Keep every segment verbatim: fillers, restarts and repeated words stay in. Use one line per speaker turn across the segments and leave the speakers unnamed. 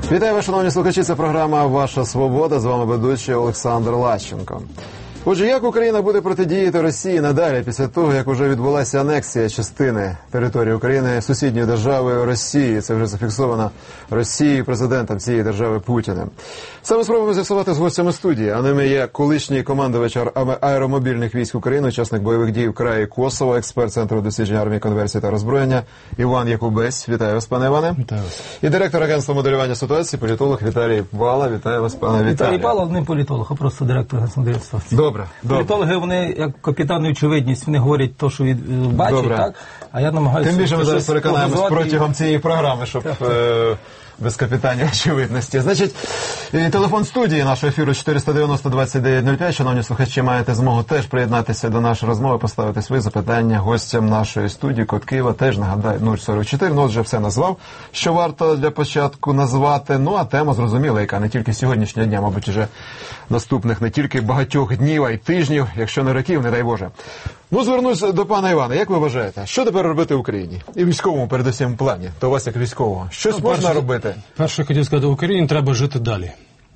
Вітаю вас, шановні слухачі, це програма «Ваша свобода», з вами ведучий Олександр Лащенко. Отже, як Україна буде протидіяти Росії надалі після того, як вже відбулася анексія частини території України сусідньої держави Росії? Це вже зафіксовано Росією, президентом цієї держави Путіним. Саме спробуємо з'ясувати з гостями студії, а ними є колишній командувач аеромобільних військ України, учасник бойових дій в краї Косово, експерт Центру досліджень армії, конверсії та роззброєння Іван Якубець. Вітаю вас, пане Іване.
Вітаю вас.
І директор агентства моделювання ситуації, політолог Віталій Бала. Вітаю вас, пане Віталій.
Віталій Бала не політолог, а просто директор агентства моделювання ситуації.
Добре.
Політологи, вони, як капітан очевидність, вони говорять те, що від, бачать,
Добре.
так? А я намагаюся...
Тим більше ми зараз переконаємось
і...
протягом цієї програми, щоб е, без капітанів очевидності. Значить, телефон студії нашого ефіру чотириста дев'яносто двадцять дев'ять нуль п'ять. Шановні слухачі, маєте змогу теж приєднатися до нашої розмови, поставити свої запитання гостям нашої студії. Код Києва теж, нагадаю, нуль сорок чотири. Ну, от вже все назвав, що варто для початку назвати. Ну, а тема зрозуміла, яка не тільки сьогоднішнього дня, мабуть, вже наступних не тільки багатьох днів, а й тижнів, якщо не років, не дай Боже. Ну, звернусь до пана Івана. Як ви вважаєте, що тепер робити в Україні? І в військовому, передусім, плані, то у вас як військового. Щось ну, можна перше, робити?
Перше, хотів сказати, в Україні треба жити далі.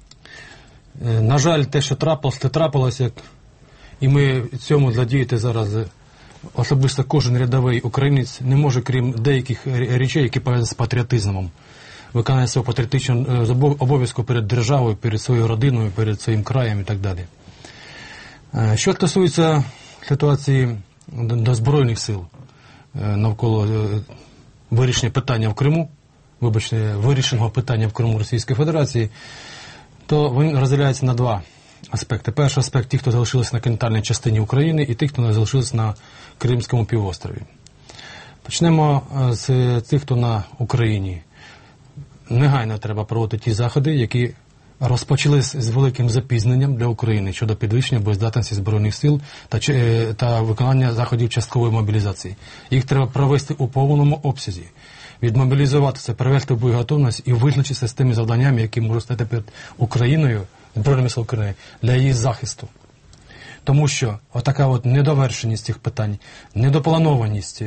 На жаль, те, що трапилось, те трапилось, як... і ми цьому задіяти зараз, особисто кожен рядовий українець не може, крім деяких речей, які пов'язані з патріотизмом, виконання свого патріотичного обов'язку перед державою, перед своєю родиною, перед своїм краєм і так далі. Що стосується ситуації до Збройних сил навколо вирішення питання в Криму, вибачте, вирішеного питання в Криму Російської Федерації, то він розділяється на два аспекти. Перший аспект – ті, хто залишилися на континентальній частині України, і ті, хто залишилися на Кримському півострові. Почнемо з тих, хто на Україні. Негайно треба проводити ті заходи, які розпочались з великим запізненням для України щодо підвищення боєздатності Збройних сил та, та виконання заходів часткової мобілізації. Їх треба провести у повному обсязі, відмобілізуватися, привести в боєготовність і визначитися з тими завданнями, які можуть стати перед Україною, Збройними силами України, для її захисту. Тому що отака от недовершеність цих питань, недопланованість,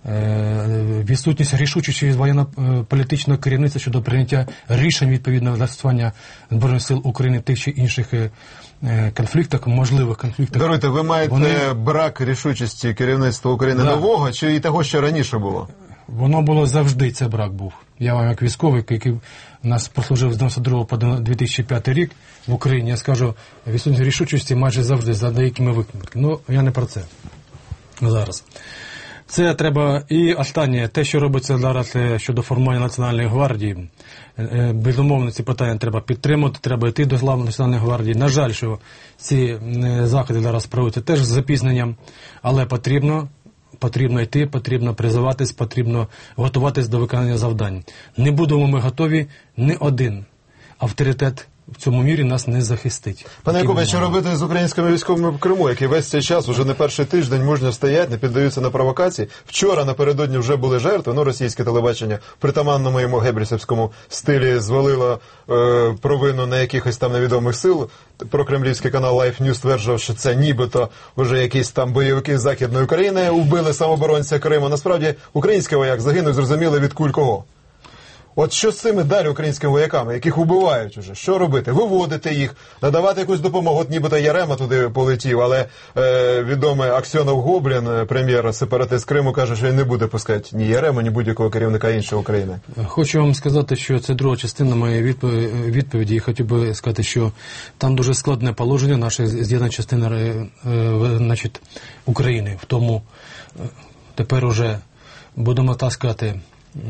відсутність рішучості воєнно-політичного керівництва щодо прийняття рішень відповідного застосування Збройних сил України в тих чи інших конфліктах, можливих конфліктах.
Даруйте, ви маєте Вони... брак рішучості керівництва України да. нового, чи і того, що раніше було?
Воно було завжди, це брак був. Я вам як військовий, який у нас прослужив з дев'яносто другого по дві тисячі п'ятий рік в Україні, я скажу, відсутність рішучості майже завжди, за деякими виключеннями. Ну, я не про це зараз. Це треба, і останнє, те, що робиться зараз щодо формування Національної гвардії, безумовно, ці питання треба підтримати, треба йти до слави Національної гвардії. На жаль, що ці заходи зараз проводяться теж з запізненням, але потрібно, потрібно йти, потрібно призиватись, потрібно готуватись до виконання завдань. Не будемо ми готові, ні один авторитет в цьому мірі нас не захистить.
Пане Якубе, що робити з українськими військовими в Криму, які весь цей час, уже не перший тиждень, мужньо стоять, не піддаються на провокації? Вчора напередодні вже були жертви, ну, російське телебачення в притаманному йому геббельсівському стилі звалило е, провину на якихось там невідомих сил. Прокремлівський канал Life News стверджував, що це нібито вже якісь там бойовики з Західної України вбили самооборонця Криму. Насправді, український вояк загинув, зрозуміли, від куль кого. От що з цими далі українськими вояками, яких вбивають уже? Що робити? Виводити їх, надавати якусь допомогу. От нібито Ярема туди полетів, але е, відомий Аксьонов Гоблін, прем'єр сепаратист Криму, каже, що він не буде пускати ні Ярему, ні будь-якого керівника іншої України.
Хочу вам сказати, що це друга частина моєї відповіді. І хотів би сказати, що там дуже складне положення нашої з'єднаної частини е, е, значить, України. В тому е, тепер уже, будемо так сказати,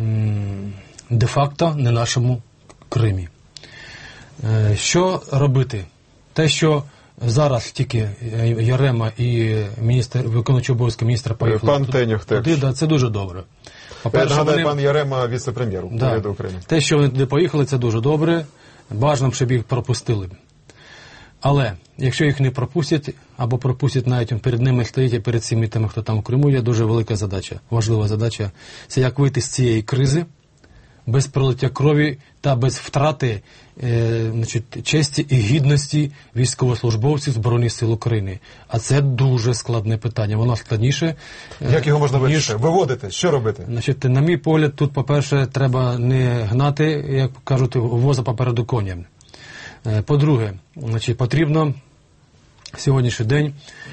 м- де-факто не нашому Кримі. Що робити? Те, що зараз тільки Ярема і міністр, виконуючий обов'язки міністра поїхали.
Пан Тенюх теж.
Да, це дуже добре.
Я нагадаю, вони... пан Ярема віце-прем'єр
да.
уряду України.
Те, що вони туди поїхали, це дуже добре. Бажано, щоб їх пропустили. Але, якщо їх не пропустять, або пропустять навіть перед ними стоїть, і перед всіми тими, хто там в Криму, є дуже велика задача, важлива задача. Це як вийти з цієї кризи, без пролиття крові та без втрати е, значить, честі і гідності військовослужбовців Збройних сил України. А це дуже складне питання. Воно складніше. Е,
Як його можна
ніж...
вирішити? Виводити? Що робити?
Значить, на мій погляд, тут, по-перше, треба не гнати, як кажуть, воза попереду коня. Е, по-друге, значить, потрібно в сьогоднішній день,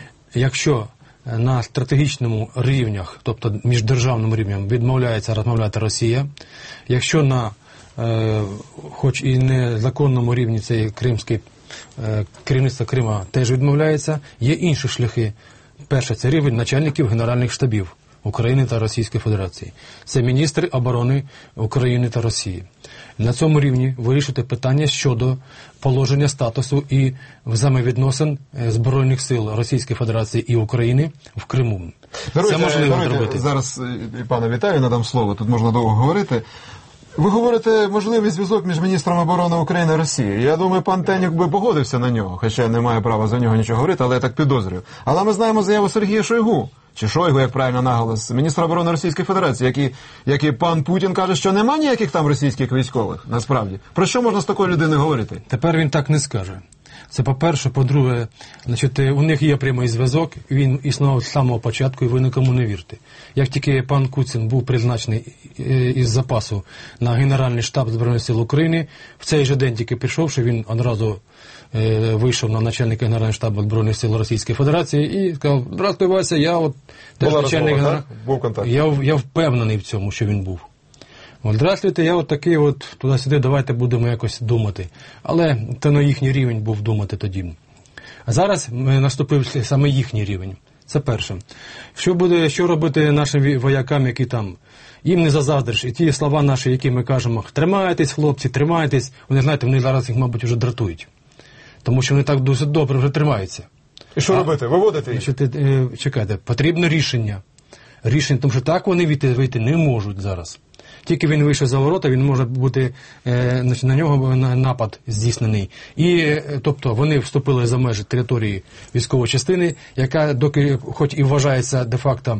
якщо на стратегічному рівнях, тобто міждержавним рівнем, відмовляється розмовляти Росія, якщо на, е, хоч і незаконному рівні цей кримський е, керівництво Крима теж відмовляється, є інші шляхи. Перше, це рівень начальників генеральних штабів України та Російської Федерації. Це міністри оборони України та Росії. На цьому рівні вирішити питання щодо положення статусу і взаємовідносин Збройних сил Російської Федерації і України в Криму.
Даруйте,
це можливо
даруйте,
зробити.
Зараз і пану Віталію надам слово, тут можна довго говорити. Ви говорите можливий зв'язок між міністром оборони України і Росії. Я думаю, пан Тенюк би погодився на нього, хоча не має права за нього нічого говорити, але я так підозрюю. Але ми знаємо заяву Сергія Шойгу, чи Шойгу, як правильно наголос, міністра оборони Російської Федерації, який, який пан Путін каже, що нема ніяких там російських військових, насправді. Про що можна з такою людиною говорити?
Тепер він так не скаже. Це по-перше. По-друге, значить, у них є прямий зв'язок, він існував з самого початку, і ви нікому не вірте. Як тільки пан Куцин був призначений із запасу на Генеральний штаб Збройних сил України, в цей же день тільки прийшовши, він одразу е, вийшов на начальника Генерального штабу Збройних сил Російської Федерації і сказав: «Здравствуй, Вася, я от теж
Була
начальник
розмова,
генерального...»
так? Був контакт.
Я, я впевнений в цьому, що він був. Здравствуйте, я от такий от туди-сюди, давайте будемо якось думати. Але це на їхній рівень був думати тоді. А зараз наступив саме їхній рівень. Це перше. Що буде, що робити нашим воякам, які там? Їм не зазаздриш. І ті слова наші, які ми кажемо: тримайтесь, хлопці, тримайтесь. Вони, знаєте, вони зараз їх, мабуть, вже дратують. Тому що вони так досить добре вже тримаються.
І що а, робити? Виводити їх?
Значить, е, чекайте, потрібно рішення. Рішення, тому що так вони вийти, вийти не можуть зараз. Тільки він вийшов за ворота, він може бути, е, на нього напад здійснений. І, е, тобто, вони вступили за межі території військової частини, яка, доки, хоч і вважається де-факто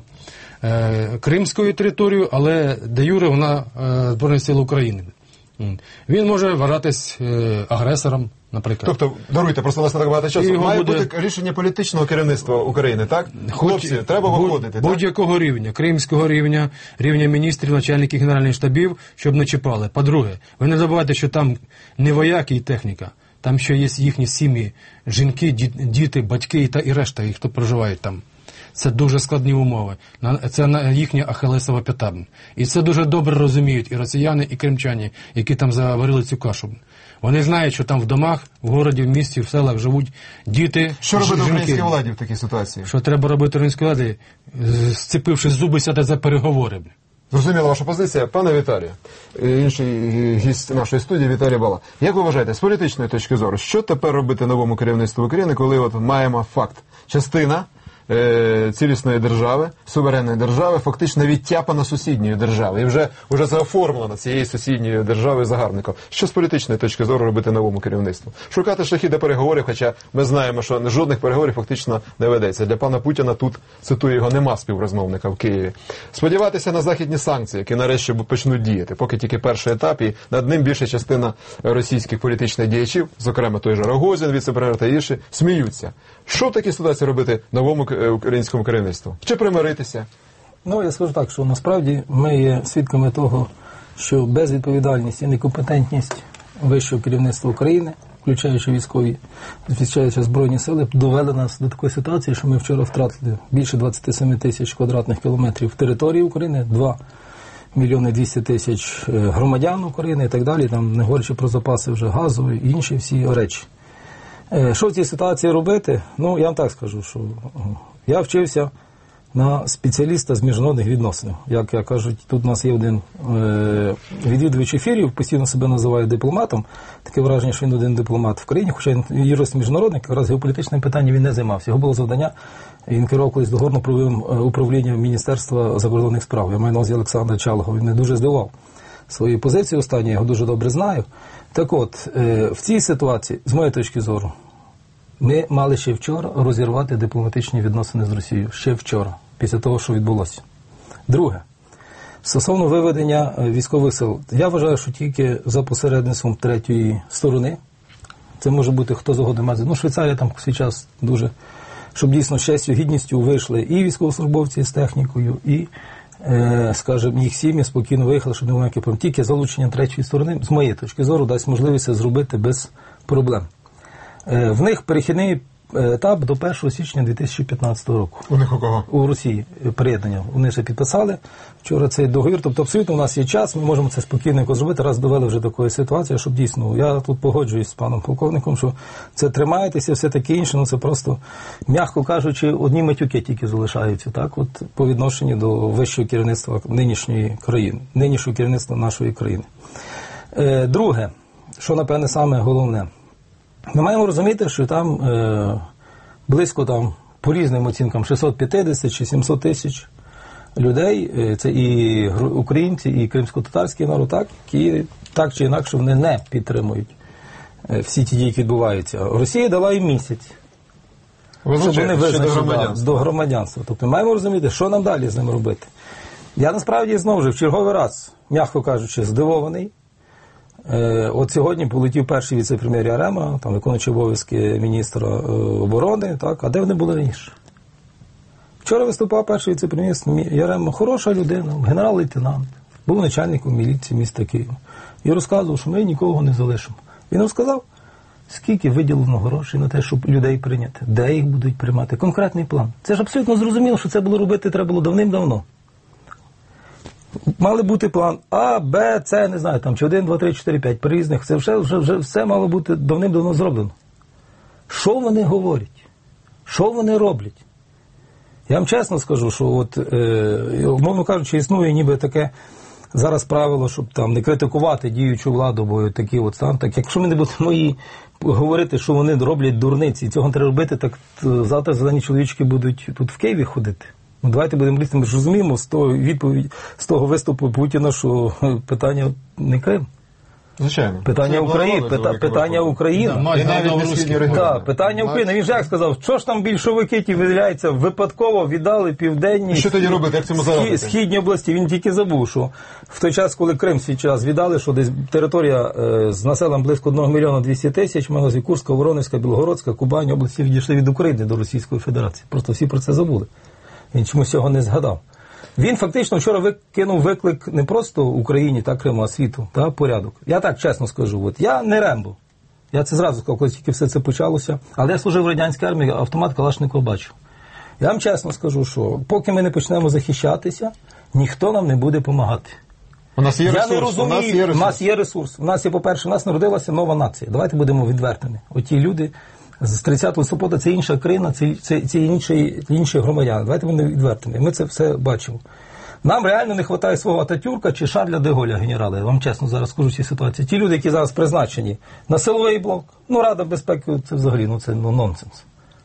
е, кримською територією, але де-юре вона е, Збройних сил України. Він може вважатись е, агресором, наприклад.
Тобто, даруйте, просто у нас не так багато часу. Має
буде...
бути рішення політичного керівництва України, так? Хлопці,
Хоч
треба виходити, так?
Будь-якого рівня, кримського рівня, рівня міністрів, начальників генеральних штабів, щоб не чіпали. По-друге, ви не забувайте, що там не вояки і техніка, там ще є їхні сім'ї, жінки, діти, батьки та і решта, їх, хто проживають там. Це дуже складні умови. Це їхня ахілесова п'ята. І це дуже добре розуміють і росіяни, і кримчані, які там заварили цю кашу. Вони знають, що там в домах, в городі, в місті, в селах живуть діти,
Що робити
жінки.
українській владі в такій ситуації?
Що треба робити українській владі? Зцепивши зуби, сяти за переговори.
Зрозуміла ваша позиція. Пане Віталію, інший гість нашої студії Віталій Бала. Як ви вважаєте, з політичної точки зору, що тепер робити новому керівництву України, коли от маємо факт? Частина е, цілісної держави, суверенної держави, фактично відтяпана сусідньої держави. І вже, вже заоформлена цією сусідньою державою загарбником. Що з політичної точки зору робити новому керівництву? Шукати шляхи до переговорів, хоча ми знаємо, що жодних переговорів фактично не ведеться. Для пана Путіна тут, цитую його, нема співрозмовника в Києві. Сподіватися на західні санкції, які нарешті почнуть діяти. Поки тільки перший етап, і над ним більша частина російських політичних діячів, зокрема той же Рогозін, віце-прем'єр та інші, сміються. Що в такій ситуації робити новому українському керівництву? Чи примиритися?
Ну, я скажу так, що насправді ми є свідками того, що безвідповідальність і некомпетентність вищого керівництва України, включаючи військові, включаючи Збройні сили, довели нас до такої ситуації, що ми вчора втратили більше двадцять сім тисяч квадратних кілометрів території України, два мільйони двісті тисяч громадян України і так далі, там не говорячи про запаси вже газу і інші всі речі. Що в цій ситуації робити? Ну, я вам так скажу, що я вчився на спеціаліста з міжнародних відносин. Як я кажуть, тут у нас є один е, відвідувач ефірів, постійно себе називає дипломатом. Таке враження, що він один дипломат в країні, хоча він юрист міжнародник, якраз геополітичним питанням він не займався. Його було завдання, він керував колись договорно-правовим управлінням Міністерства закордонних справ. Я маю на увазі Олександра Чалого. Він мене дуже здивував своєю позицією останньою, я його дуже добре знаю. Так от, е, в цій ситуації, з моєї точки зору, ми мали ще вчора розірвати дипломатичні відносини з Росією. Ще вчора, після того, що відбулося. Друге. Стосовно виведення військових сил, я вважаю, що тільки за посередництвом третьої сторони, це може бути хто завгодно. Ну, Швейцарія там свій час дуже, щоб дійсно з честю, гідністю вийшли і військовослужбовці з технікою, і, е, скажімо, їх сім'ї спокійно виїхали, щоб не було ніяких проблем. Тільки залучення третьої сторони, з моєї точки зору, дасть можливість це зробити без проблем. Е, в них перехідний етап до першого січня дві тисячі п'ятнадцятого року.
У них у кого?
У Росії приєднання. Вони вже підписали вчора цей договір. Тобто абсолютно у нас є час, ми можемо це спокійненько зробити, раз довели вже до такої ситуації, щоб дійсно, я тут погоджуюсь з паном полковником, що це тримаєтеся, все таке інше, ну це просто, м'яко кажучи, одні матюки тільки залишаються, так, от по відношенню до вищого керівництва нинішньої країни, нинішнього керівництва нашої країни. Е, друге, що, напевне, саме головне, ми маємо розуміти, що там е, близько там, по різним оцінкам, шістсот п'ятдесят чи сімсот тисяч людей, е, це і українці, і кримсько-татарський народ, так, які так чи інакше вони не підтримують е, всі ті дії, які відбуваються. Росія дала їм місяць, щоб вони визначили до громадянства. до громадянства. Тобто маємо розуміти, що нам далі з ними робити. Я насправді, знову ж, в черговий раз, м'яко кажучи, здивований. Е, от сьогодні полетів перший віце-прем'єр Ярема, там виконуючий обов'язки міністра е, оборони, так, а де вони були раніше? Вчора виступав перший віце-прем'єр Ярема, хороша людина, генерал-лейтенант, був начальником міліції міста Києва. І розказував, що ми нікого не залишимо. Він розказав, скільки виділено грошей на те, щоб людей прийняти, де їх будуть приймати, конкретний план. Це ж абсолютно зрозуміло, що це було робити треба було давним-давно. Мали бути план А, Б, С, не знаю, там, чи один, два, три, чотири, п'ять, при різних. Це вже, вже, вже все мало бути давним-давно зроблено. Що вони говорять? Що вони роблять? Я вам чесно скажу, що, от, е, умовно кажучи, існує ніби таке зараз правило, щоб там не критикувати діючу владу, бо такі от стан, так якщо ми не будемо їй говорити, що вони роблять дурниці, і цього не треба робити, так завтра зелені чоловічки будуть тут в Києві ходити. Ну, давайте будемо лізти, ми ж розуміємо з того, відповідь, з того виступу Путіна, що питання не Крим.
Звичайно.
Питання України. Пита, питання України.
Да,
і навіть не східні регіони.
Так, питання України. Він же як сказав, що ж там більшовики ті, виділяється, випадково віддали південні,
і що тоді робити, як цьому зарадити?
Східні області. Він тільки забув, що в той час, коли Крим свій час віддали, що десь територія е, з населенням близько одного мільйона двісті тисяч, Малазі, Курська, Воронезька, Білогородська, Кубань, області відійшли від України до Російської Федерації. Просто всі про це забули. Він чомусь цього не згадав. Він фактично вчора викинув виклик не просто Україні та Криму, а світу, та порядок. Я так чесно скажу, от я не Рембо. Я це зразу сказав, коли тільки все це почалося. Але я служив в радянській армії, автомат Калашникова бачив. Я вам чесно скажу, що поки ми не почнемо захищатися, ніхто нам не буде допомагати.
У нас є
я
ресурс.
не розумію,
у нас є ресурс.
У нас є ресурс. У нас є, по-перше, у нас народилася нова нація. Давайте будемо відвертими. Оті люди з тридцятого листопада це інша країна, це, це, це інші, інші громадяни. Давайте будемо відвертими. Ми це все бачимо. Нам реально не вистачає свого Ататюрка чи Шарля де Голля, генерали. Я вам чесно зараз скажу цю ситуацію. Ті люди, які зараз призначені на силовий блок, ну, Рада безпеки, це взагалі, ну, це ну, нонсенс.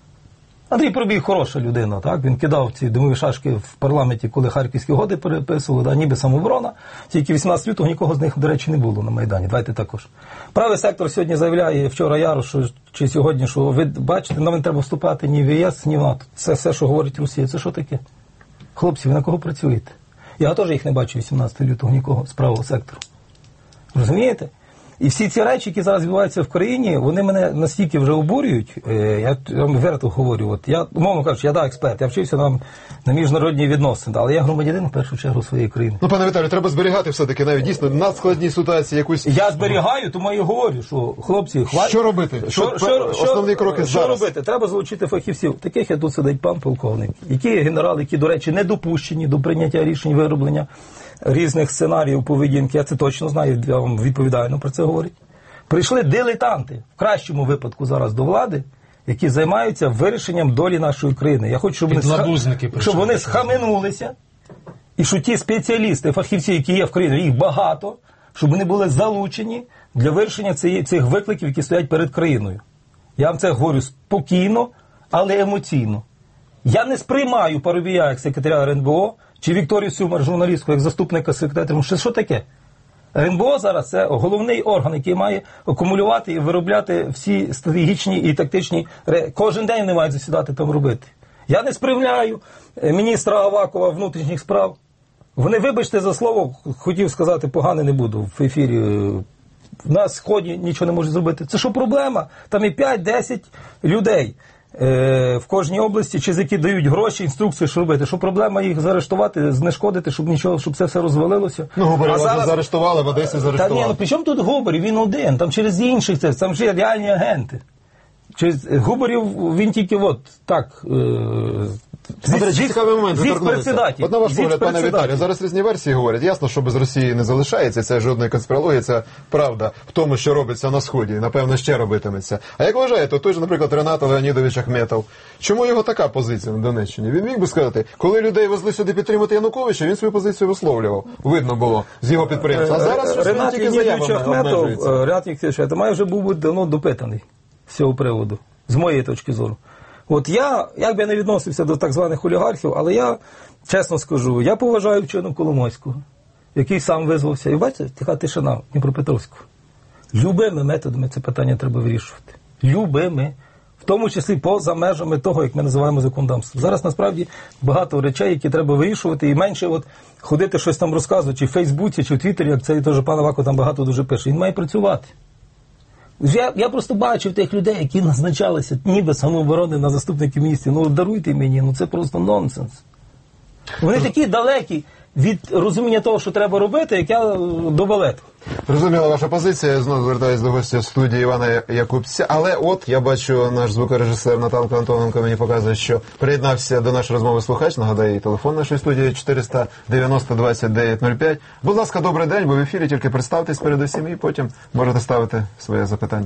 Андрій Пробій хороша людина, так? Він кидав ці димові шашки в парламенті, коли Харківські угоди переписували, да, ніби самооборона. Тільки вісімнадцятого лютого нікого з них, до речі, не було на Майдані. Давайте також. Правий сектор сьогодні заявляє, вчора Ярош, що, чи сьогодні, що ви бачите, нам не треба вступати ні в ЄС, ні в НАТО. Це все, що говорить Росія. Це що таке? Хлопці, ви на кого працюєте? Я теж їх не бачу вісімнадцятого лютого нікого з правого сектору. Розумієте? І всі ці речі, які зараз відбуваються в країні, вони мене настільки вже обурюють, я вам відверто говорю, от я, умовно кажучи, я да, експерт, я вчився на, на міжнародні відносини, але я громадянин, в першу чергу, своєї країни.
Ну, пане Віталію, треба зберігати все-таки навіть дійсно на складній ситуації якусь...
Я зберігаю, тому я і говорю, що хлопці, хватить...
Що робити? Що, що, основні кроки
що
зараз?
Що робити? Треба залучити фахівців. Таких, як тут сидить пан полковник, які є генерали, які, до речі, не допущені до прийняття рішень, вироблення різних сценаріїв поведінки. Я це точно знаю, я вам відповідально про це говорю. Прийшли дилетанти, в кращому випадку зараз до влади, які займаються вирішенням долі нашої країни. Я хочу, щоб вони, сха... щоб вони схаменулися, і що ті спеціалісти, фахівці, які є в країні, їх багато, щоб вони були залучені для вирішення цих викликів, які стоять перед країною. Я вам це говорю спокійно, але емоційно. Я не сприймаю Парубія як секретаря РНБО, чи Вікторію Сюмар, журналістку, як заступника секретаря. Що, що таке? РНБО зараз – це головний орган, який має акумулювати і виробляти всі стратегічні і тактичні... Кожен день вони мають засідати там робити. Я не сприймаю міністра Авакова внутрішніх справ, Вони, вибачте за слово, хотів сказати, погане не буду в ефірі. На Сході нічого не можуть зробити. Це що проблема? Там і п'ять-десять людей е, в кожній області, чи з які дають гроші, інструкції, що робити. Що проблема їх заарештувати, знешкодити, щоб нічого, щоб це все розвалилося.
Ну, Губарєва
зараз...
вже заарештували, в Одесі заарештували.
Та ні, ну при чому тут Губарєв? Він один, там через інших, це, там вже реальні агенти. Через Губарєв, він тільки от так... Е...
Ну, до речі, цікавий момент, ви торкнулися. От на ваш погляд, пане Віталію, зараз різні версії говорять. Ясно, що без Росії не залишається, це жодної конспірології, це правда в тому, що робиться на Сході, і, напевно, ще робитиметься. А як вважаєте, той же, наприклад, Ренат Леонідович Ахметов, чому його така позиція на Донеччині? Він міг би сказати, коли людей везли сюди підтримати Януковича, він свою позицію висловлював. Видно було з його підприємства. А зараз щось він тільки заявами обмежується.
Ренат Вікторович Ахметов вже був давно допитаний з цього приводу, з моєї точки зору. От я, як би я не відносився до так званих олігархів, але я, чесно скажу, я поважаю вченого Коломойського, який сам визвався. І бачите, така тишина в Дніпропетровську. Любими методами це питання треба вирішувати. Любими. В тому числі поза межами того, як ми називаємо законодавство. Зараз, насправді, багато речей, які треба вирішувати, і менше от ходити щось там розказувати, чи в Фейсбуці, чи в Твіттері, як це і теж пан Аваков там багато дуже пише. Він має працювати. Я, я просто бачив тих людей, які назначалися ніби самооборони на заступників міністрів. Ну, даруйте мені, ну це просто нонсенс. Вони такі далекі від розуміння того, що треба робити, як я до балету.
Зрозуміла ваша позиція. Я знову звертаюся до гостя студії Івана Якубця. Але от, я бачу, наш звукорежисер Наталка Антоненко мені показує, що приєднався до нашої розмови слухач. Нагадаю, телефон нашої студії чотириста дев'яносто двадцять дев'ять нуль п'ять. Будь ласка, добрий день, ви в ефірі, тільки представтесь передусім і потім можете ставити своє запитання.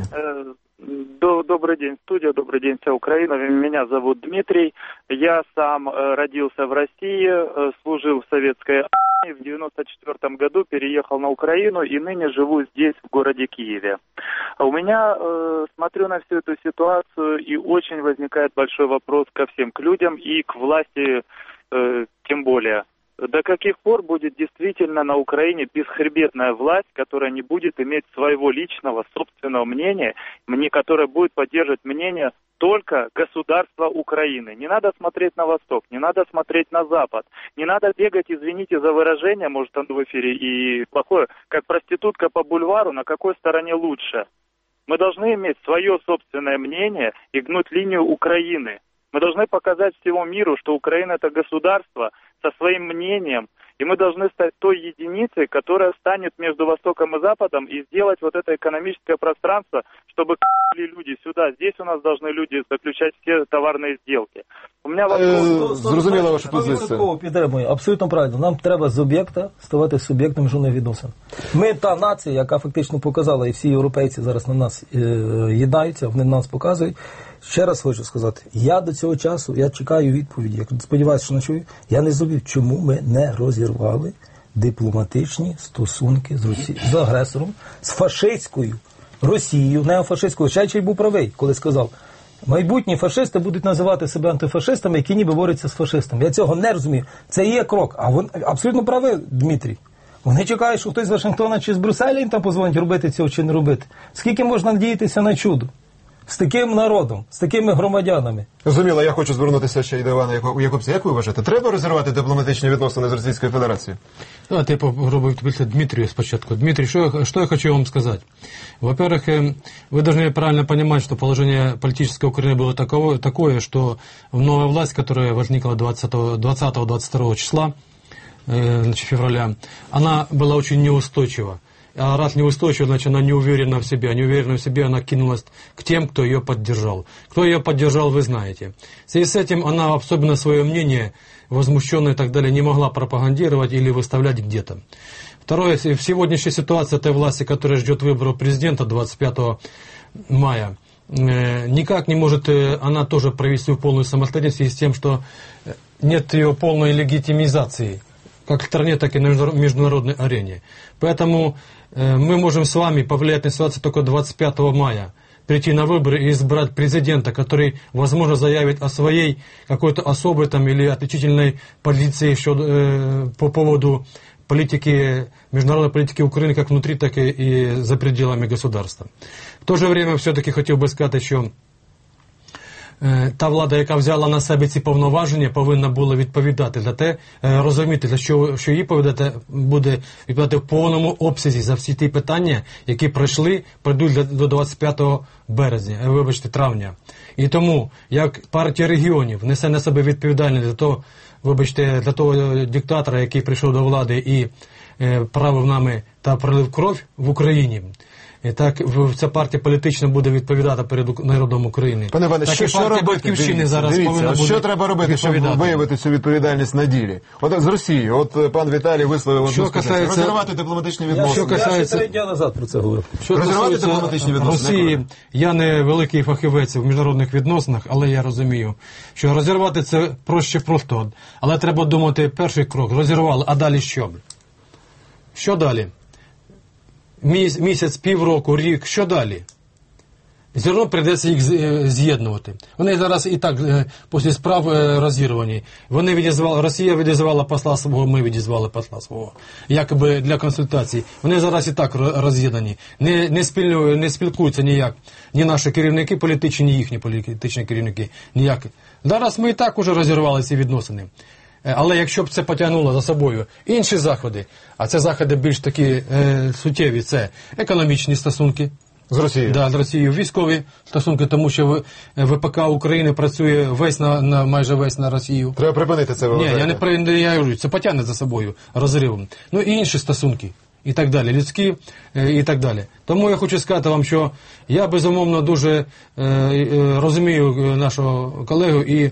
Добрый день, студия, добрый день, вся Украина. Меня зовут Дмитрий. Я сам родился в России, служил в советской армии. В девяносто четвёртом году переехал на Украину и ныне живу здесь, в городе Киеве. У меня, э, смотрю на всю эту ситуацию, и очень возникает большой вопрос ко всем, к людям и к власти э, тем более. До каких пор будет действительно на Украине бесхребетная власть, которая не будет иметь своего личного, собственного мнения, которое будет поддерживать мнение только государства Украины? Не надо смотреть на восток, не надо смотреть на запад, не надо бегать, извините за выражение, может оно в эфире и плохое, как проститутка по бульвару, на какой стороне лучше. Мы должны иметь свое собственное мнение и гнуть линию Украины. Мы должны показать всему миру, что Украина – это государство со своим мнением, и мы должны стать той единицей, которая станет между Востоком и Западом, и сделать вот это экономическое пространство, чтобы люди сюда. Здесь у нас должны люди заключать все товарные сделки. У меня вопрос...
Зрозуміла ваша позиція.
Підтримую. Абсолютно правильно. Нам треба з об'єкта ставати суб'єктом міжнародних відносин. Ми та нація, яка фактично показала, і всі європейці зараз на нас е, єднаються, вони нас показують. Ще раз хочу сказати, я до цього часу, я чекаю відповіді, я сподіваюся, що не чую, я не зрозумів, чому ми не розірвали дипломатичні стосунки з Росією, з агресором, з фашистською Росією, неофашистською. Чайчий був правий, коли сказав, майбутні фашисти будуть називати себе антифашистами, які ніби борються з фашистами. Я цього не розумію. Це є крок. А він абсолютно правий, Дмитрій. Вони чекають, що хтось з Вашингтона чи з Брюсселя їм там позвонить робити цього чи не робити. Скільки можна надіятися на чудо? З таким народом, з такими громадянами.
Зрозуміло, я хочу звернутися ще й до Івана Якубця. Як ви вважаєте, треба розірвати дипломатичні відносини з Російською Федерацією?
Давайте я попробую відповісти Дмитрию спочатку. Дмитрий, что, что я хочу вам сказать? Во-первых, вы должны правильно понимать, что положение политической Украины было таково, такое, что новая власть, которая возникла двадцатого-двадцать второго числа, э, февраля, она была очень неустойчива. А раз неустойчива, значит, она не уверена в себе. А не уверена в себе, она кинулась к тем, кто ее поддержал. Кто ее поддержал, вы знаете. В связи с этим она особенно свое мнение, возмущенное и так далее, не могла пропагандировать или выставлять где-то. Второе, в сегодняшней ситуации этой власти, которая ждет выборов президента двадцать пятого мая, никак не может она тоже провести в полную самостоятельность в связи с тем, что нет ее полной легитимизации, как в стране, так и на международной арене. Поэтому э, мы можем с вами повлиять на ситуацию только двадцать пятого мая, прийти на выборы и избрать президента, который, возможно, заявит о своей какой-то особой там, или отличительной позиции еще, э, по поводу политики, международной политики Украины как внутри, так и, и за пределами государства. В то же время все-таки хотел бы сказать еще, та влада, яка взяла на себе ці повноваження, повинна була відповідати за те, розуміти, за що, що її повідати, буде відповідати в повному обсязі за всі ті питання, які пройшли, пройдуть до двадцять п'ятого березня, вибачте, травня. І тому, як партія регіонів несе на себе відповідальність за того, вибачте, для того диктатора, який прийшов до влади і е, правив нами та пролив кров в Україні, і так ця партія політична буде відповідати перед народом України.
Пане Іване, що, що робити?
Батьківщини
Дивіться,
зараз
дивіться,
повинна
а
буде
що треба робити, щоб виявити цю відповідальність на ділі? От з Росії, от пан Віталій висловив
Що
одну
касається-
розірвати дипломатичні
Я,
відносини.
Що
я ще
касається-
три дня назад про це говорив.
Що
Розірвати
стосується
дипломатичні відносини,
Росії,
як
я не великий фахівець в міжнародних відносинах, але я розумію, що розірвати це проще просто. Але треба думати, перший крок розірвали, а далі що? Що далі? Міс- Місяць, півроку, рік, що далі? Все одно прийдеться їх з- е, з'єднувати. Вони зараз і так е, після справ е, розірвані. Вони відізвали, Росія відізвала посла свого, ми відізвали посла свого. Якоби для консультацій. Вони зараз і так ро- роз'єднані. Не, не, спільно, не спілкуються ніяк. Ні наші керівники політичні, ні їхні політичні керівники. Ніяк. Зараз ми і так уже розірвали ці відносини. Е, Але якщо б це потягнуло за собою інші заходи, а це заходи більш такі е, суттєві, це економічні стосунки,
З Росією.
Да, з Росією військові стосунки, тому що В- ВПК України працює весь на, на майже весь на Росію.
Треба припинити це, ви
Ні,
вважаєте?
я не при- не я кажу, це потягне за собою розривом. Ну і інші стосунки, і так далі, людські е, і так далі. Тому я хочу сказати вам, що я безумовно дуже е, е, розумію е, нашого колегу, і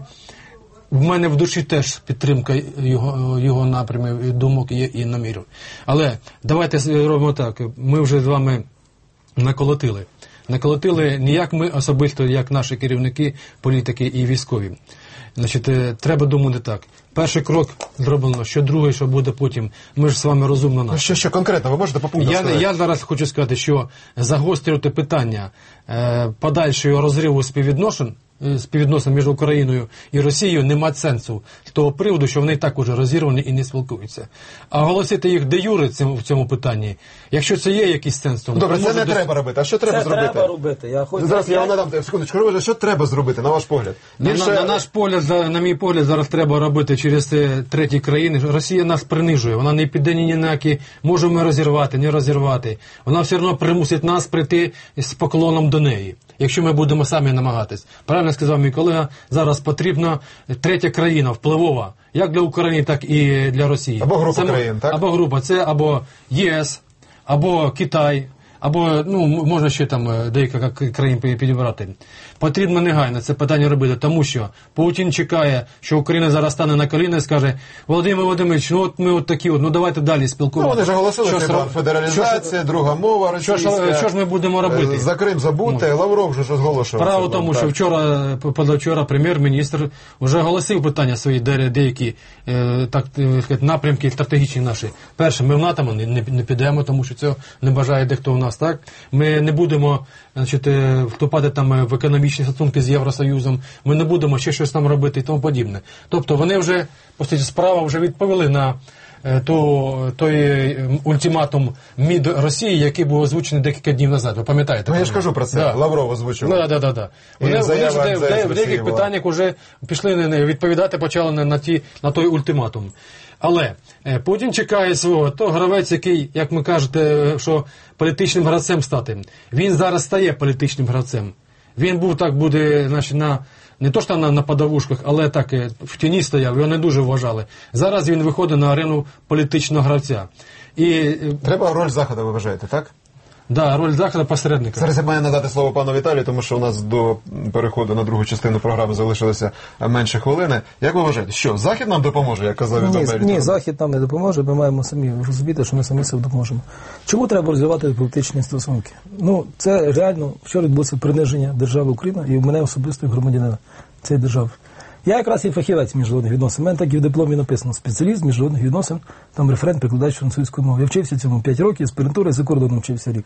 в мене в душі теж підтримка його, його напрямів, і думок є і намірів. Але давайте зробимо так, ми вже з вами наколотили. Наколотили не як ми особисто, як наші керівники, політики і військові. Значить, е, треба думати так. Перший крок зроблено, що другий, що буде потім. Ми ж з вами розумно
Ну,
наші.
що, що конкретно, ви можете по пунктам
Я,
сказати?
я зараз хочу сказати, що загострювати питання е, подальшого розриву співвідношень, е, співвідносин між Україною і Росією нема сенсу з того приводу, що вони і так уже розірвані і не спілкуються. А оголосити їх де юре цим- в цьому питанні, якщо це є якийсь сенс, то
Добре,
то
це
може
не
дос-
треба робити. А що треба
Це
зробити?
треба робити. Я хочу
Зараз я вам надам секундочку. Робите, що треба зробити, на ваш погляд?
На,
Більше...
на, на наш погляд, за- на мій погляд, зараз треба робити через е, треті країни. Росія нас принижує, вона не піде ні на які, можемо ми розірвати, не розірвати. Вона все одно примусить нас прийти з поклоном до неї, якщо ми будемо самі намагатись. Правильно сказав мій колега, зараз потрібна третя країна, впливова, як для України, так і для Росії.
Або група
Це мо-
країн, так?
Або група, це або ЄС, або Китай, або, ну, м- можна ще там е, декілька країн пі- підібрати. Потрібно негайно це питання робити, тому що Путін чекає, що Україна зараз стане на коліна і скаже: Володимир Володимирович, ну от ми от такі от, ну давайте далі
Ну,
спілкуватися.
вони ж оголосили
Що
цей
ж
план
роб-
федералізація,
що ж-
друга мова
що ж,
російська.
що ж ми будемо робити?
Е, За Крим забудьте, Лавров вже ж оголошував.
Справа
цей
в
план,
тому,
так.
що вчора, позавчора прем'єр-міністр вже оголосив питання свої де- деякі е, так е, сказати, напрямки стратегічні наші. Перше, ми в НАТО не, не, не підемо, тому що це не бажає дехто в нас. Так ми не будемо, значить, е, вступати там е, в економічні стосунки з Євросоюзом. Ми не будемо ще щось там робити і тому подібне. Тобто вони вже по суті справа вже відповіли на е, ту, той е, ультиматум МІД Росії, який був озвучений декілька днів назад. Ви пам'ятаєте?
Ну, я ж кажу про це.
Да.
Лавров озвучив.
Ну, да, да, да.
І
Вони, вони
заява
ж де-
МЗС
де- в
Росії
деяких
була.
питаннях вже пішли не- не відповідати, почали на, на, ті, на той ультиматум. Але е, Путін чекає свого, то гравець, який, як ми кажете, е, що політичним гравцем стати. Він зараз стає політичним гравцем. Він був так, буде, значить, на, не то що на, на подовушках, але так е, в тіні стояв, його не дуже вважали. Зараз він виходить на арену політичного гравця. І е,
Треба роль Заходу, ви вважаєте, так?
да, роль Заходу посередника.
Зараз я маю надати слово пану Віталію, тому що у нас до переходу на другу частину програми залишилося менше хвилини. Як ви вважаєте, що Захід нам допоможе, як казав
Ні,
Віталій?
ні, Захід нам не допоможе, ми маємо самі розуміти, що ми самі себе допоможемо. Чому треба розвивати політичні стосунки? Ну, це реально, що відбулося приниження держави Україна і в мене особисто як громадянина цієї держави. Я якраз і фахівець міжнародних відносин. У мене так і в дипломі написано спеціаліст з міжнародних відносин, там референт, перекладач французької мови. Я вчився цьому п'ять років, аспірантури за кордоном вчився рік.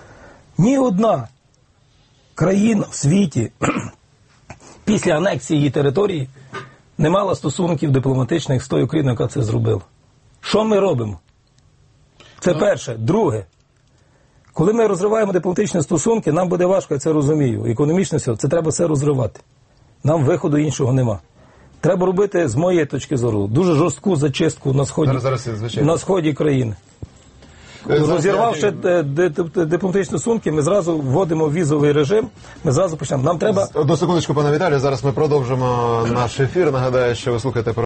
Ні одна країна в світі після анексії її території не мала стосунків дипломатичних з тою країною, яка це зробила. Що ми робимо? Це перше. Друге. Коли ми розриваємо дипломатичні стосунки, нам буде важко, я це розумію. Економічно все, це треба все розривати. Нам виходу іншого нема. Треба робити, з моєї точки зору, дуже жорстку зачистку на сході,
Зараз, зараз, звичайно.
на сході країни.
Зараз
Розірвавши
я-
е, ди- ди- дипломатичні сумки, ми зразу вводимо візовий режим, ми зразу почнемо. Нам треба
Одну секундочку, пане Віталію, зараз ми продовжимо наш ефір. Нагадаю, що ви слухаєте